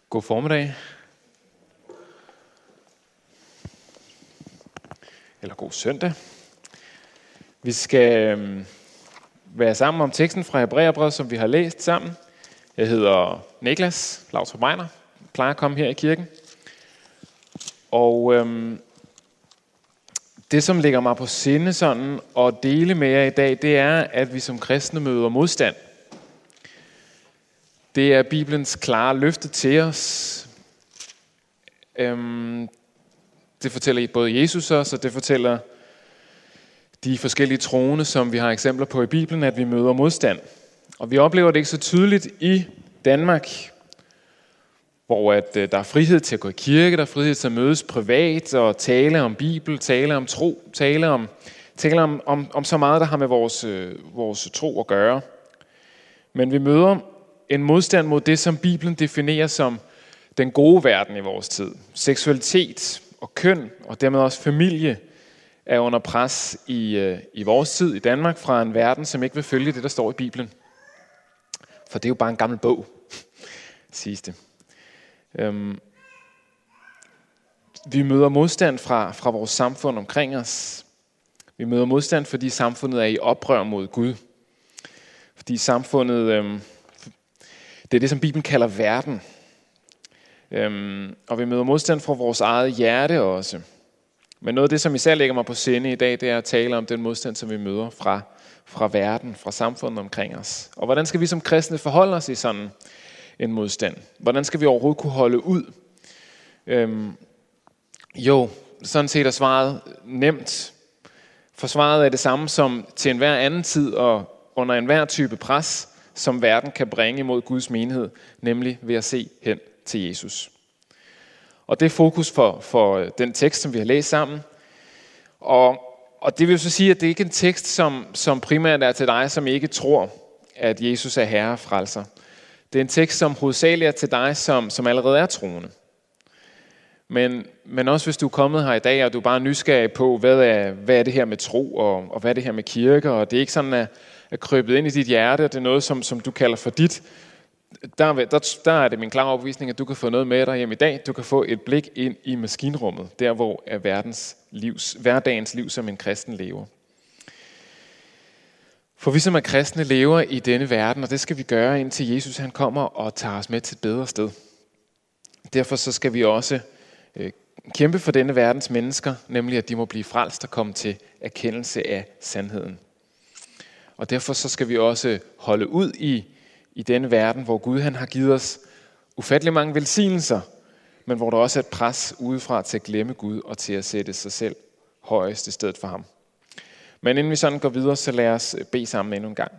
God formiddag. Eller god søndag. Vi skal være sammen om teksten fra Hebræerbrevet, som vi har læst sammen. Jeg hedder Niklas Lautrup Meiner. Jeg plejer at komme her i kirken. Og det, som ligger mig på sinde sådan at dele med jer i dag, det er, at vi som kristne møder modstand. Det er Bibelens klare løfte til os. Det fortæller både Jesus os, og det fortæller de forskellige troende, som vi har eksempler på i Bibelen, at vi møder modstand. Og vi oplever det ikke så tydeligt i Danmark, hvor at der er frihed til at gå i kirke, der er frihed til at mødes privat og tale om Bibel, tale om tro, tale om så meget, der har med vores tro at gøre. Men vi møder en modstand mod det, som Bibelen definerer som den gode verden i vores tid. Seksualitet og køn, og dermed også familie, er under pres i vores tid i Danmark fra en verden, som ikke vil følge det, der står i Bibelen. For det er jo bare en gammel bog, siges det. Vi møder modstand fra vores samfund omkring os. Vi møder modstand, fordi samfundet er i oprør mod Gud. Fordi samfundet, det er det, som Bibelen kalder verden. Og vi møder modstand fra vores eget hjerte også. Men noget af det, som især lægger mig på sinde i dag, det er at tale om den modstand, som vi møder fra verden, fra samfundet omkring os. Og hvordan skal vi som kristne forholde os i sådan en modstand? Hvordan skal vi overhovedet kunne holde ud? Sådan set er svaret nemt. For svaret er det samme som til enhver anden tid og under enhver type pres, som verden kan bringe imod Guds menighed, nemlig ved at se hen til Jesus. Og det er fokus for den tekst, som vi har læst sammen. Og det vil så sige, at det ikke er en tekst, som primært er til dig, som ikke tror, at Jesus er herre og frelser. Det er en tekst, som hovedsageligt er til dig, som allerede er troende. Men også hvis du er kommet her i dag, og du er bare nysgerrig på, hvad er det her med tro, og hvad er det her med kirke, og det er ikke sådan at krybet ind i dit hjerte, og det er noget, som du kalder for dit. Der er det min klare overbevisning, at du kan få noget med dig hjem i dag. Du kan få et blik ind i maskinrummet, der hvor er hverdagens liv, som en kristen lever. For vi som er kristne lever i denne verden, og det skal vi gøre, indtil Jesus han kommer og tager os med til et bedre sted. Derfor så skal vi også kæmpe for denne verdens mennesker, nemlig at de må blive frelst og komme til erkendelse af sandheden. Og derfor så skal vi også holde ud i denne verden, hvor Gud han har givet os ufattelig mange velsignelser, men hvor der også er et pres udefra til at glemme Gud og til at sætte sig selv højest i stedet for ham. Men inden vi sådan går videre, så lad os bede sammen endnu en gang.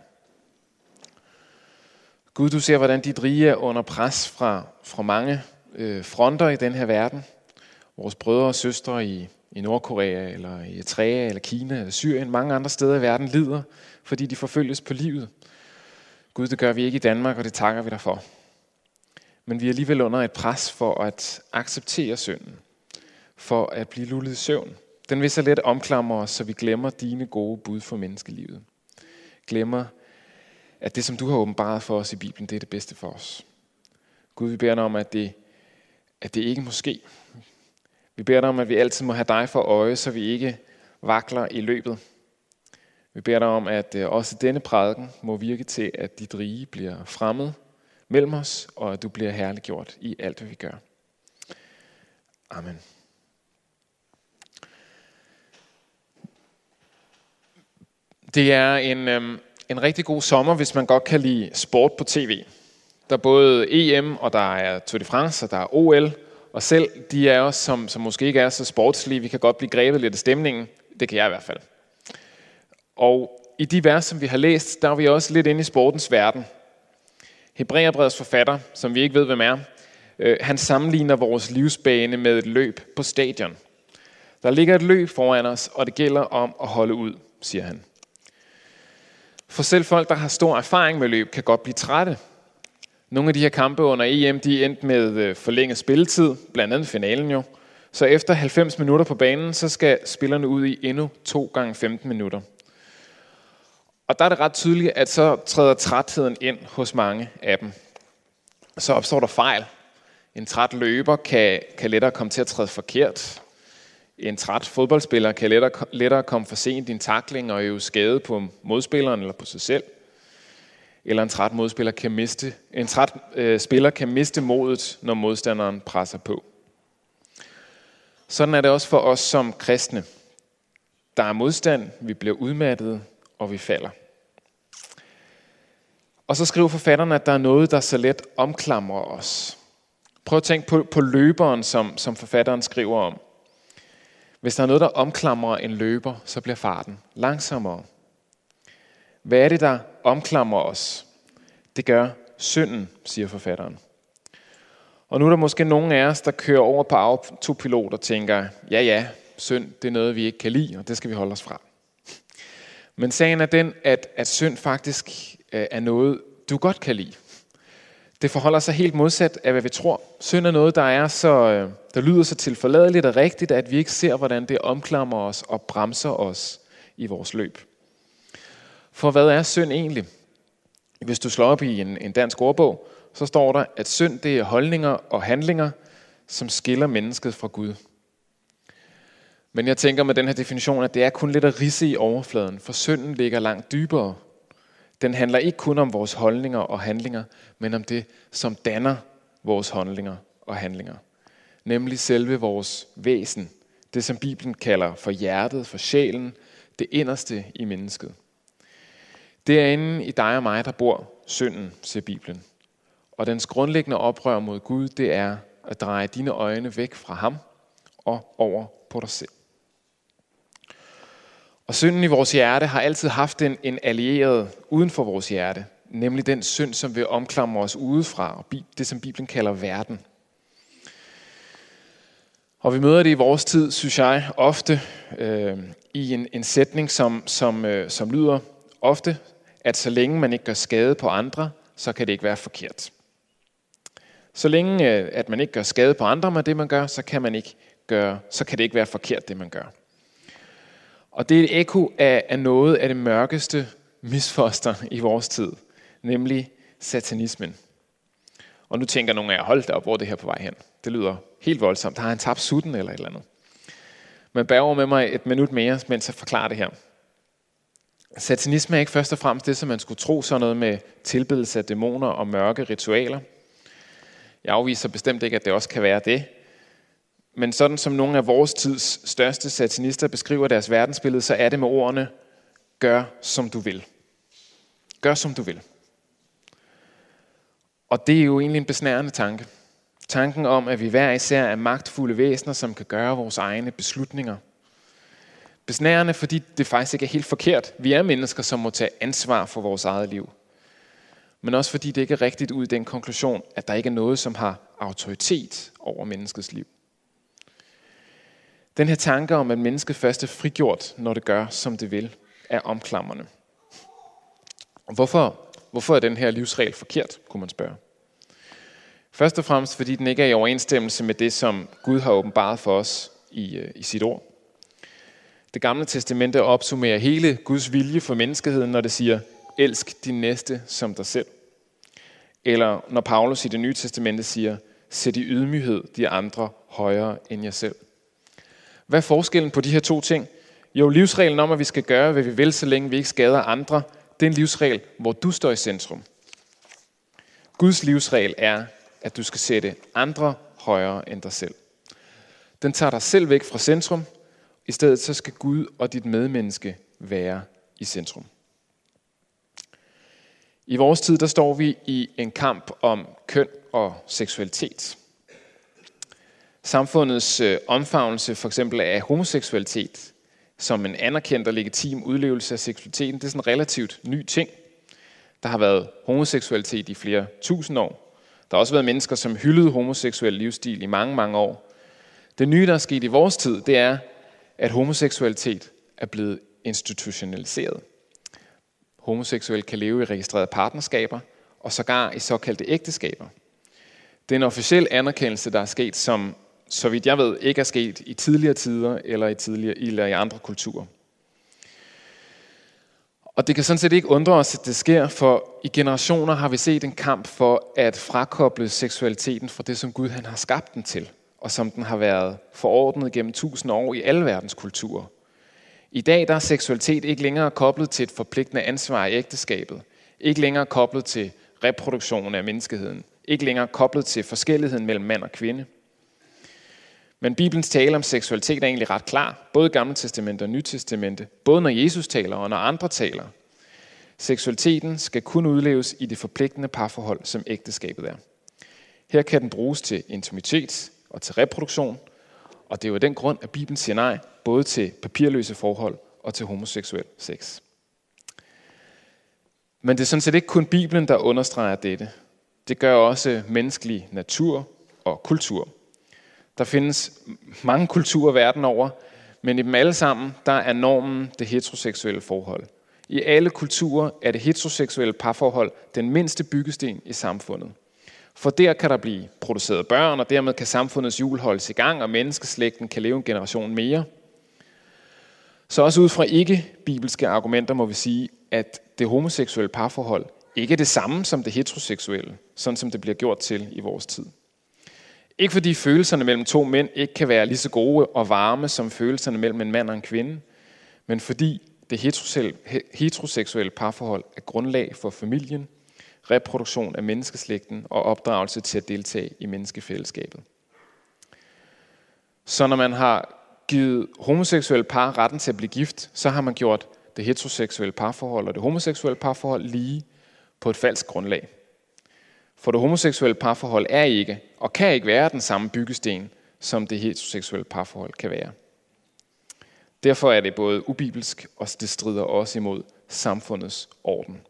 Gud, du ser, hvordan dit rige er under pres fra mange fronter i den her verden. Vores brødre og søstre i Nordkorea, eller i Eritrea, eller Kina, eller Syrien, mange andre steder i verden lider, fordi de forfølges på livet. Gud, det gør vi ikke i Danmark, og det takker vi dig for. Men vi er alligevel under et pres for at acceptere synden, for at blive lullet i søvn. Den vil så let omklamre os, så vi glemmer dine gode bud for menneskelivet. Glemmer, at det, som du har åbenbaret for os i Bibelen, det er det bedste for os. Gud, vi beder dig om, at det ikke må ske. Vi beder dig om, at vi altid må have dig for øje, så vi ikke vakler i løbet. Vi beder dig om, at også denne prædiken må virke til, at dit rige bliver fremmed mellem os, og at du bliver herliggjort i alt, hvad vi gør. Amen. Det er en rigtig god sommer, hvis man godt kan lide sport på tv. Der er både EM, og der er Tour de France, og der er OL. Og selv de af os, som måske ikke er så sportslige, vi kan godt blive grebet lidt af stemningen. Det kan jeg i hvert fald. Og i de vers, som vi har læst, der er vi også lidt inde i sportens verden. Hebræerbrevets forfatter, som vi ikke ved, hvem er, han sammenligner vores livsbane med et løb på stadion. Der ligger et løb foran os, og det gælder om at holde ud, siger han. For selv folk, der har stor erfaring med løb, kan godt blive trætte. Nogle af de her kampe under EM, de er endt med forlænget spilletid, blandt andet finalen jo. Så efter 90 minutter på banen, så skal spillerne ud i endnu 2 gange 15 minutter. Og der er det ret tydeligt, at så træder trætheden ind hos mange af dem. Så opstår der fejl. En træt løber kan lettere komme til at træde forkert. En træt fodboldspiller kan lettere komme for sent i en tackling og øve skade på modspilleren eller på sig selv. Eller en træt spiller kan miste modet, når modstanderen presser på. Sådan er det også for os som kristne. Der er modstand, vi bliver udmattede, og vi falder. Og så skriver forfatteren, at der er noget, der så let omklamrer os. Prøv at tænke på løberen, som forfatteren skriver om. Hvis der er noget, der omklamrer en løber, så bliver farten langsommere. Hvad er det, der omklamrer os? Det gør synden, siger forfatteren. Og nu er der måske nogen af os, der kører over på autopilot og tænker, ja, synd, det er noget, vi ikke kan lide, og det skal vi holde os fra. Men sagen er den, at synd faktisk er noget, du godt kan lide. Det forholder sig helt modsat af, hvad vi tror. Synd er noget, der lyder så tilforladeligt og rigtigt, at vi ikke ser, hvordan det omklamrer os og bremser os i vores løb. For hvad er synd egentlig? Hvis du slår op i en dansk ordbog, så står der, at synd det er holdninger og handlinger, som skiller mennesket fra Gud. Men jeg tænker med den her definition, at det er kun lidt at ridse i overfladen, for synden ligger langt dybere. Den handler ikke kun om vores holdninger og handlinger, men om det, som danner vores holdninger og handlinger. Nemlig selve vores væsen. Det, som Bibelen kalder for hjertet, for sjælen, det inderste i mennesket. Derinde i dig og mig, der bor synden, siger Bibelen. Og dens grundlæggende oprør mod Gud, det er at dreje dine øjne væk fra ham og over på dig selv. Og synden i vores hjerte har altid haft en allieret uden for vores hjerte, nemlig den synd, som vil omklamre os udefra, og det som Bibelen kalder verden. Og vi møder det i vores tid, synes jeg, ofte i en sætning, som lyder ofte, at så længe man ikke gør skade på andre, så kan det ikke være forkert. Så længe at man ikke gør skade på andre med det, man gør, så kan det ikke være forkert, det man gør. Og det er et ekko af noget af det mørkeste misfoster i vores tid, nemlig satanismen. Og nu tænker nogle af jer, hold da op, hvor er det her på vej hen? Det lyder helt voldsomt. Har han tabt sutten eller et eller andet? Men bær over med mig et minut mere, mens jeg forklarer det her. Satanisme er ikke først og fremmest det, som man skulle tro, sådan noget med tilbedelse af dæmoner og mørke ritualer. Jeg afviser bestemt ikke, at det også kan være det. Men sådan som nogle af vores tids største satanister beskriver deres verdensbillede, så er det med ordene, gør som du vil. Gør som du vil. Og det er jo egentlig en besnærende tanke. Tanken om, at vi hver især er magtfulde væsener, som kan gøre vores egne beslutninger. Besnærende, fordi det faktisk ikke er helt forkert. Vi er mennesker, som må tage ansvar for vores eget liv. Men også fordi det ikke er rigtigt ud i den konklusion, at der ikke er noget, som har autoritet over menneskets liv. Den her tanke om, at mennesket først er frigjort, når det gør, som det vil, er omklamrende. Hvorfor er den her livsregel forkert, kunne man spørge. Først og fremmest, fordi den ikke er i overensstemmelse med det, som Gud har åbenbaret for os i sit ord. Det gamle testamente opsummerer hele Guds vilje for menneskeheden, når det siger, elsk din næste som dig selv. Eller når Paulus i det nye testamente siger, sæt i ydmyghed de andre højere end jer selv. Hvad er forskellen på de her to ting? Jo, livsreglen om, at vi skal gøre, hvad vi vil, så længe vi ikke skader andre, det er en livsregel, hvor du står i centrum. Guds livsregel er, at du skal sætte andre højere end dig selv. Den tager dig selv væk fra centrum. I stedet så skal Gud og dit medmenneske være i centrum. I vores tid, der står vi i en kamp om køn og seksualitet. Samfundets omfavnelse for eksempel af homoseksualitet som en anerkendt og legitim udlevelse af seksualiteten, det er sådan en relativt ny ting. Der har været homoseksualitet i flere tusind år. Der har også været mennesker, som hyldede homoseksuel livsstil i mange, mange år. Det nye, der er sket i vores tid, det er, at homoseksualitet er blevet institutionaliseret. Homoseksuelle kan leve i registrerede partnerskaber og sågar i såkaldte ægteskaber. Det er en officiel anerkendelse, der er sket, som, så vidt jeg ved, ikke er sket i tidligere tider eller i andre kulturer. Og det kan sådan set ikke undre os, at det sker, for i generationer har vi set en kamp for at frakoble seksualiteten fra det, som Gud han har skabt den til, og som den har været forordnet gennem 1000 år i alle verdens kulturer. I dag der er seksualitet ikke længere koblet til et forpligtende ansvar i ægteskabet, ikke længere koblet til reproduktion af menneskeheden, ikke længere koblet til forskelligheden mellem mand og kvinde. Men Bibelens tale om seksualitet er egentlig ret klar, både i Gamle Testamente og Nye Testamente, både når Jesus taler og når andre taler. Seksualiteten skal kun udleves i det forpligtende parforhold, som ægteskabet er. Her kan den bruges til intimitet og til reproduktion, og det er jo af den grund, at Bibelen siger nej, både til papirløse forhold og til homoseksuel sex. Men det er sådan set ikke kun Bibelen, der understreger dette. Det gør også menneskelig natur og kultur. Der findes mange kulturer verden over, men i dem alle sammen, der er normen det heteroseksuelle forhold. I alle kulturer er det heteroseksuelle parforhold den mindste byggesten i samfundet. For der kan der blive produceret børn, og dermed kan samfundets hjul holdes i gang, og menneskeslægten kan leve en generation mere. Så også ud fra ikke-bibelske argumenter må vi sige, at det homoseksuelle parforhold ikke er det samme som det heteroseksuelle, sådan som det bliver gjort til i vores tid. Ikke fordi følelserne mellem to mænd ikke kan være lige så gode og varme som følelserne mellem en mand og en kvinde, men fordi det heteroseksuelle parforhold er grundlag for familien, reproduktion af menneskeslægten og opdragelse til at deltage i menneskefællesskabet. Så når man har givet homoseksuelle par retten til at blive gift, så har man gjort det heteroseksuelle parforhold og det homoseksuelle parforhold lige på et falsk grundlag. For det homoseksuelle parforhold er ikke og kan ikke være den samme byggesten, som det heteroseksuelle parforhold kan være. Derfor er det både ubibelsk, og det strider også imod samfundets orden.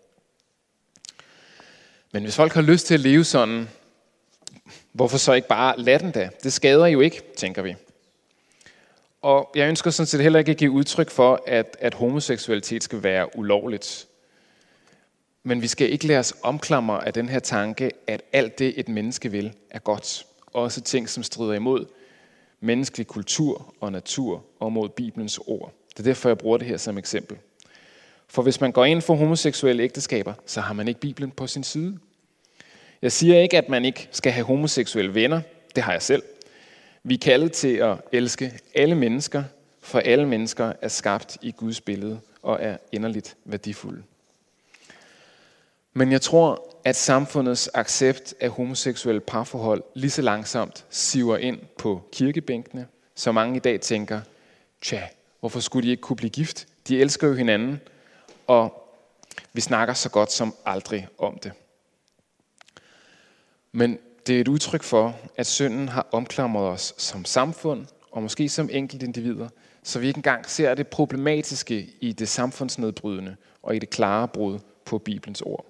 Men hvis folk har lyst til at leve sådan, hvorfor så ikke bare lade den da? Det skader jo ikke, tænker vi. Og jeg ønsker sådan set heller ikke at give udtryk for, at homoseksualitet skal være ulovligt. Men vi skal ikke lade os omklamre af den her tanke, at alt det, et menneske vil, er godt. Også ting, som strider imod menneskelig kultur og natur og mod Bibelens ord. Det er derfor, jeg bruger det her som eksempel. For hvis man går ind for homoseksuelle ægteskaber, så har man ikke Bibelen på sin side. Jeg siger ikke, at man ikke skal have homoseksuelle venner. Det har jeg selv. Vi er kaldet til at elske alle mennesker, for alle mennesker er skabt i Guds billede og er inderligt værdifulde. Men jeg tror, at samfundets accept af homoseksuelle parforhold lige så langsomt siver ind på kirkebænkene, så mange i dag tænker, hvorfor skulle de ikke kunne blive gift? De elsker jo hinanden, og vi snakker så godt som aldrig om det. Men det er et udtryk for, at synden har omklamret os som samfund, og måske som enkeltindivider, så vi ikke engang ser det problematiske i det samfundsnedbrydende og i det klare brud på Bibelens ord.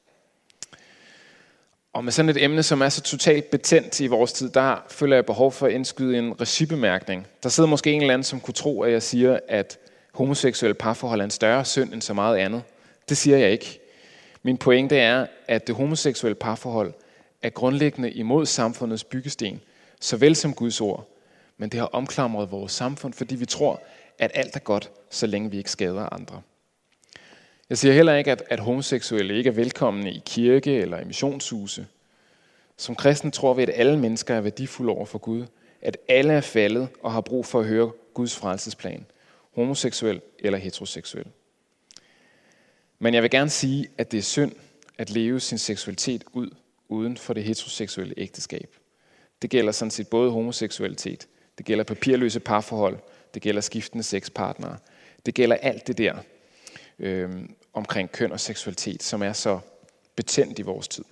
Og med sådan et emne, som er så totalt betændt i vores tid, der føler jeg behov for at indskyde en regibemærkning. Der sidder måske en eller anden, som kunne tro, at jeg siger, at homoseksuelle parforhold er en større synd end så meget andet. Det siger jeg ikke. Min pointe er, at det homoseksuelle parforhold er grundlæggende imod samfundets byggesten, såvel som Guds ord. Men det har omklamret vores samfund, fordi vi tror, at alt er godt, så længe vi ikke skader andre. Jeg siger heller ikke, at homoseksuelle ikke er velkomne i kirke eller i missionshuse. Som kristen tror vi, at alle mennesker er værdifulde over for Gud. At alle er faldet og har brug for at høre Guds frelsesplan. Homoseksuel eller heteroseksuel. Men jeg vil gerne sige, at det er synd at leve sin seksualitet ud uden for det heteroseksuelle ægteskab. Det gælder sådan set både homoseksualitet. Det gælder papirløse parforhold. Det gælder skiftende sexpartnere. Det gælder alt det der omkring køn og seksualitet, som er så betændt i vores tid.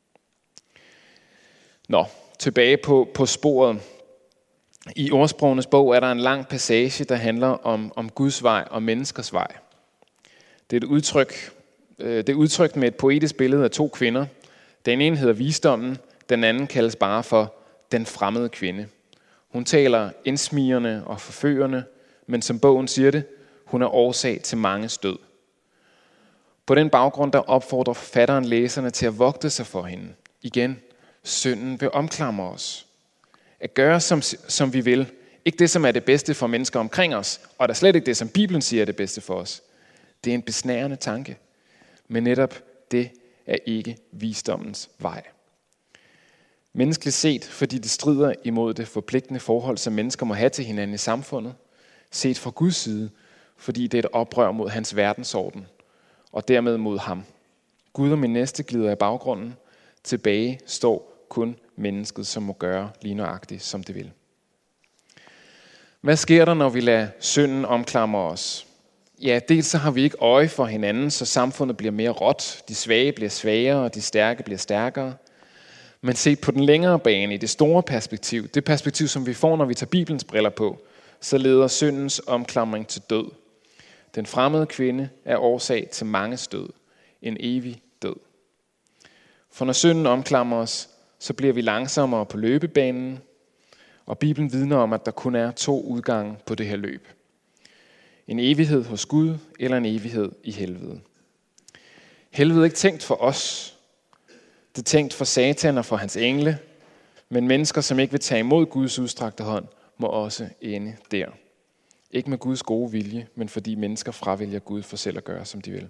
Tilbage på sporet. I Ordsprogenes bog er der en lang passage, der handler om Guds vej og menneskers vej. Det er udtrykt med et poetisk billede af to kvinder. Den ene hedder visdommen, den anden kaldes bare for den fremmede kvinde. Hun taler indsmigerne og forførende, men som bogen siger det, hun er årsag til manges død. På den baggrund der opfordrer forfatteren læserne til at vogte sig for hende. Igen, synden vil omklamre os. At gøre som vi vil. Ikke det, som er det bedste for mennesker omkring os, og der slet ikke det, som Bibelen siger er det bedste for os. Det er en besnærende tanke, men netop det er ikke visdommens vej. Menneskeligt set, fordi det strider imod det forpligtende forhold, som mennesker må have til hinanden i samfundet. Set fra Guds side, fordi det er et oprør mod hans verdensorden, og dermed mod ham. Gud og min næste glider i baggrunden. Tilbage står kun mennesket, som må gøre lige nøjagtigt, som det vil. Hvad sker der, når vi lader synden omklamre os? Ja, dels så har vi ikke øje for hinanden, så samfundet bliver mere råt, de svage bliver svagere, og de stærke bliver stærkere. Men set på den længere bane, i det store perspektiv, det perspektiv, som vi får, når vi tager Bibelens briller på, så leder syndens omklamring til død. Den fremmede kvinde er årsag til manges død, en evig død. For når synden omklamrer os, så bliver vi langsommere på løbebanen, og Bibelen vidner om, at der kun er 2 udgange på det her løb. En evighed hos Gud, eller en evighed i helvede. Helvede er ikke tænkt for os. Det er tænkt for Satan og for hans engle, men mennesker, som ikke vil tage imod Guds udstrakte hånd, må også ende der. Ikke med Guds gode vilje, men fordi mennesker fravælger Gud for selv at gøre, som de vil.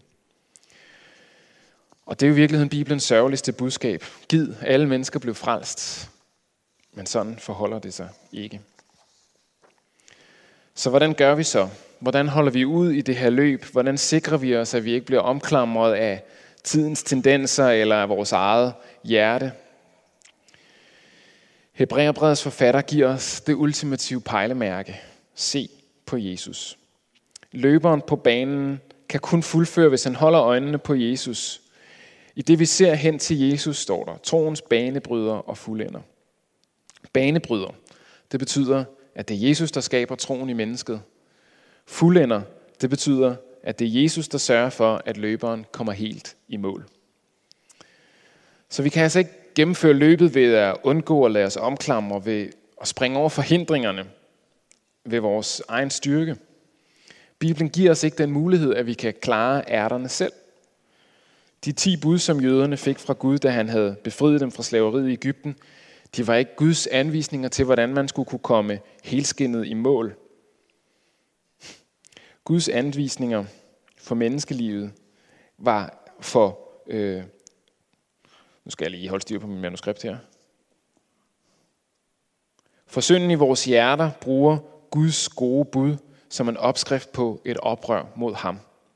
Og det er jo i virkeligheden Bibelens sørgeligste budskab. Gid alle mennesker blev frelst, men sådan forholder det sig ikke. Så hvordan gør vi så? Hvordan holder vi ud i det her løb? Hvordan sikrer vi os, at vi ikke bliver omklamret af tidens tendenser eller af vores eget hjerte? Hebræerbrevets forfatter giver os det ultimative pejlemærke. Se på Jesus. Løberen på banen kan kun fuldføre, hvis han holder øjnene på Jesus. I det vi ser hen til Jesus, står der, troens banebryder og fuldender. Banebryder, det betyder, at det er Jesus, der skaber troen i mennesket. Fuldender, det betyder, at det er Jesus, der sørger for, at løberen kommer helt i mål. Så vi kan altså ikke gennemføre løbet ved at undgå at lade os omklamre, ved at springe over forhindringerne, ved vores egen styrke. Bibelen giver os ikke den mulighed, at vi kan klare ærterne selv. De 10 bud, som jøderne fik fra Gud, da han havde befriet dem fra slaveriet i Egypten, de var ikke Guds anvisninger til, hvordan man skulle kunne komme helskindet i mål. Guds anvisninger for menneskelivet var for... nu skal jeg lige holde styr på mit manuskript her. For synden i vores hjerter bruger Guds gode bud som en opskrift på et oprør mod ham.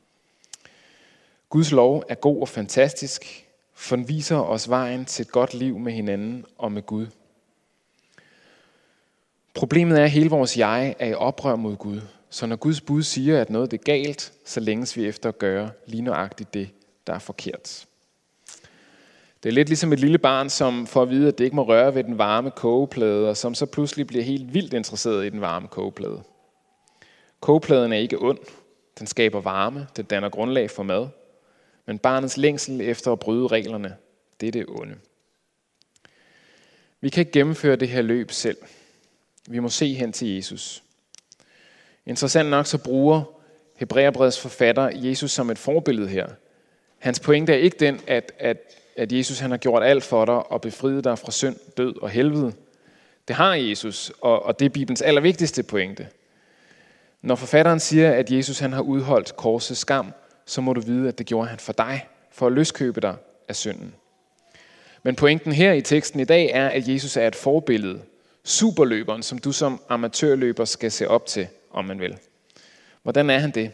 Guds lov er god og fantastisk, for den viser os vejen til et godt liv med hinanden og med Gud. Problemet er, at hele vores jeg er i oprør mod Gud. Så når Guds bud siger, at noget er galt, så længes vi efter at gøre lige nøjagtigt det, der er forkert. Det er lidt ligesom et lille barn, som får at vide, at det ikke må røre ved den varme kogeplade, og som så pludselig bliver helt vildt interesseret i den varme kogeplade. Kogepladen er ikke ond. Den skaber varme. Den danner grundlag for mad. Men barnets længsel efter at bryde reglerne, det er det onde. Vi kan ikke gennemføre det her løb selv. Vi må se hen til Jesus. Interessant nok så bruger Hebræerbrevets forfatter Jesus som et forbillede her. Hans pointe er ikke den, at Jesus han har gjort alt for dig og befriet dig fra synd, død og helvede. Det har Jesus, og det er Bibelens allervigtigste pointe. Når forfatteren siger, at Jesus han har udholdt korsets skam, så må du vide, at det gjorde han for dig, for at løskøbe dig af synden. Men pointen her i teksten i dag er, at Jesus er et forbillede. Superløberen, som du som amatørløber skal se op til, om man vil. Hvordan er han det?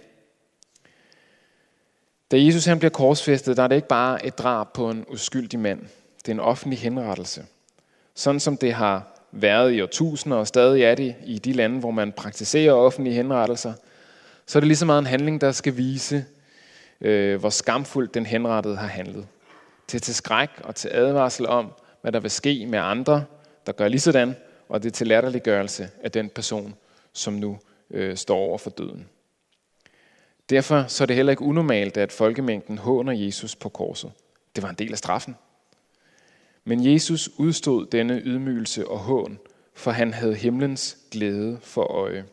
Da Jesus han bliver korsfæstet, der er det ikke bare et drab på en uskyldig mand. Det er en offentlig henrettelse. Sådan som det har været i årtusinder, og stadig er det i de lande, hvor man praktiserer offentlige henrettelser, så er det lige så meget en handling, der skal vise, hvor skamfuldt den henrettede har handlet. Til skræk og til advarsel om, hvad der vil ske med andre, der gør lige sådan, og det er til latterliggørelse af den person, som nu står over for døden. Derfor så er det heller ikke unormalt, at folkemængden håner Jesus på korset. Det var en del af straffen. Men Jesus udstod denne ydmygelse og hån, for han havde himlens glæde for øje.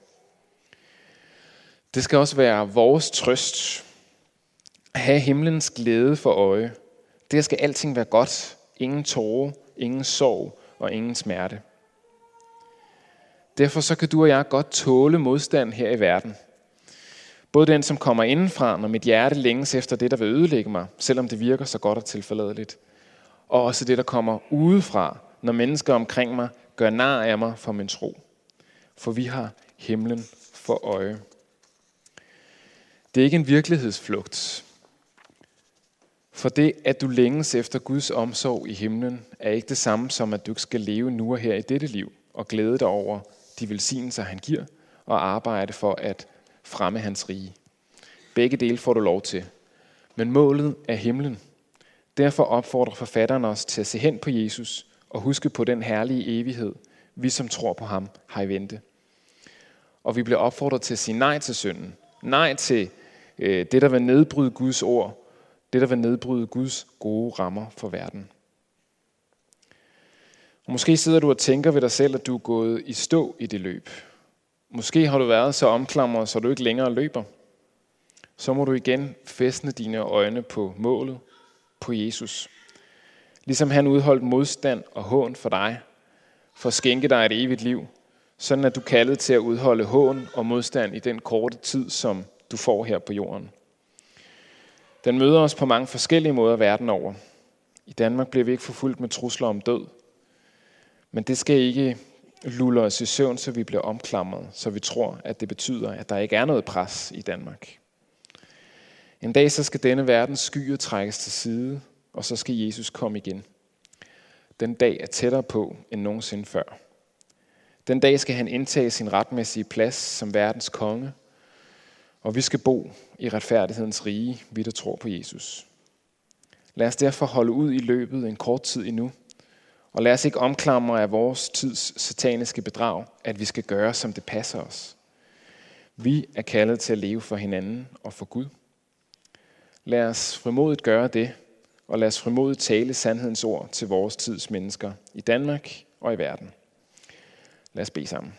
Det skal også være vores trøst. At have himlens glæde for øje. Der skal alting være godt. Ingen tårer, ingen sorg og ingen smerte. Derfor så kan du og jeg godt tåle modstand her i verden. Både den, som kommer indenfra, når mit hjerte længes efter det, der vil ødelægge mig, selvom det virker så godt og tilforladeligt. Og også det, der kommer udefra, når mennesker omkring mig gør nar af mig for min tro. For vi har himlen for øje. Det er ikke en virkelighedsflugt. For det, at du længes efter Guds omsorg i himlen, er ikke det samme som, at du ikke skal leve nu og her i dette liv og glæde dig over de velsignelser, han giver, og arbejde for at fremme hans rige. Begge dele får du lov til. Men målet er himlen. Derfor opfordrer forfatteren os til at se hen på Jesus og huske på den herlige evighed, vi som tror på ham har i vente. Og vi bliver opfordret til at sige nej til synden. Nej til det, der vil nedbryde Guds ord. Det, der vil nedbryde Guds gode rammer for verden. Og måske sidder du og tænker ved dig selv, at du er gået i stå i det løb. Måske har du været så omklamret, så du ikke længere løber. Så må du igen fæstne dine øjne på målet, på Jesus. Ligesom han udholdt modstand og hån for dig, for at skænke dig et evigt liv, sådan at du er kaldet til at udholde hån og modstand i den korte tid, som du får her på jorden. Den møder os på mange forskellige måder verden over. I Danmark bliver vi ikke forfulgt med trusler om død. Men det skal ikke lulle os i søvn, så vi bliver omklamret, så vi tror, at det betyder, at der ikke er noget pres i Danmark. En dag så skal denne verdens skyer trækkes til side, og så skal Jesus komme igen. Den dag er tættere på end nogensinde før. Den dag skal han indtage sin retmæssige plads som verdens konge, og vi skal bo i retfærdighedens rige, vi der tror på Jesus. Lad os derfor holde ud i løbet en kort tid endnu, og lad os ikke omklamre af vores tids sataniske bedrag, at vi skal gøre, som det passer os. Vi er kaldet til at leve for hinanden og for Gud. Lad os frimodigt gøre det, og lad os frimodigt tale sandhedens ord til vores tids mennesker i Danmark og i verden. Lad os bede sammen.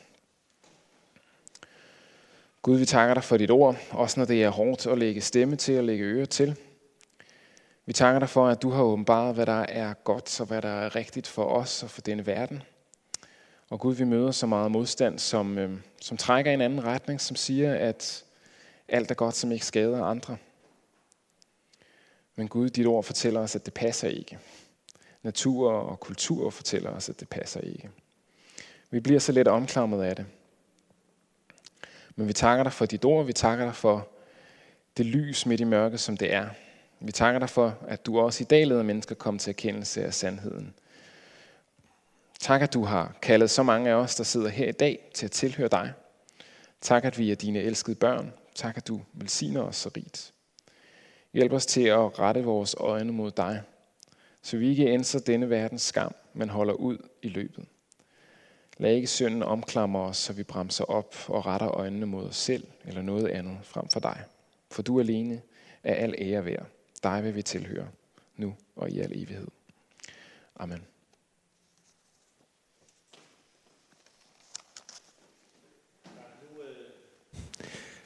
Gud, vi takker dig for dit ord, også når det er hårdt at lægge stemme til og lægge øre til. Vi takker dig for, at du har åbenbaret, hvad der er godt og hvad der er rigtigt for os og for denne verden. Og Gud, vi møder så meget modstand, som trækker i en anden retning, som siger, at alt er godt, som ikke skader andre. Men Gud, dit ord fortæller os, at det passer ikke. Natur og kultur fortæller os, at det passer ikke. Vi bliver så let omklamret af det. Men vi takker dig for dit ord, vi takker dig for det lys midt i mørket, som det er. Vi takker dig for, at du også i dag leder mennesker komme til erkendelse af sandheden. Tak, at du har kaldet så mange af os, der sidder her i dag, til at tilhøre dig. Tak, at vi er dine elskede børn. Tak, at du velsigner os så rigt. Hjælp os til at rette vores øjne mod dig, så vi ikke ændrer denne verdens skam, men holder ud i løbet. Lad ikke synden omklamre os, så vi bremser op og retter øjnene mod os selv eller noget andet frem for dig. For du alene er al ære værd. Dig vil vi tilhøre, nu og i al evighed. Amen.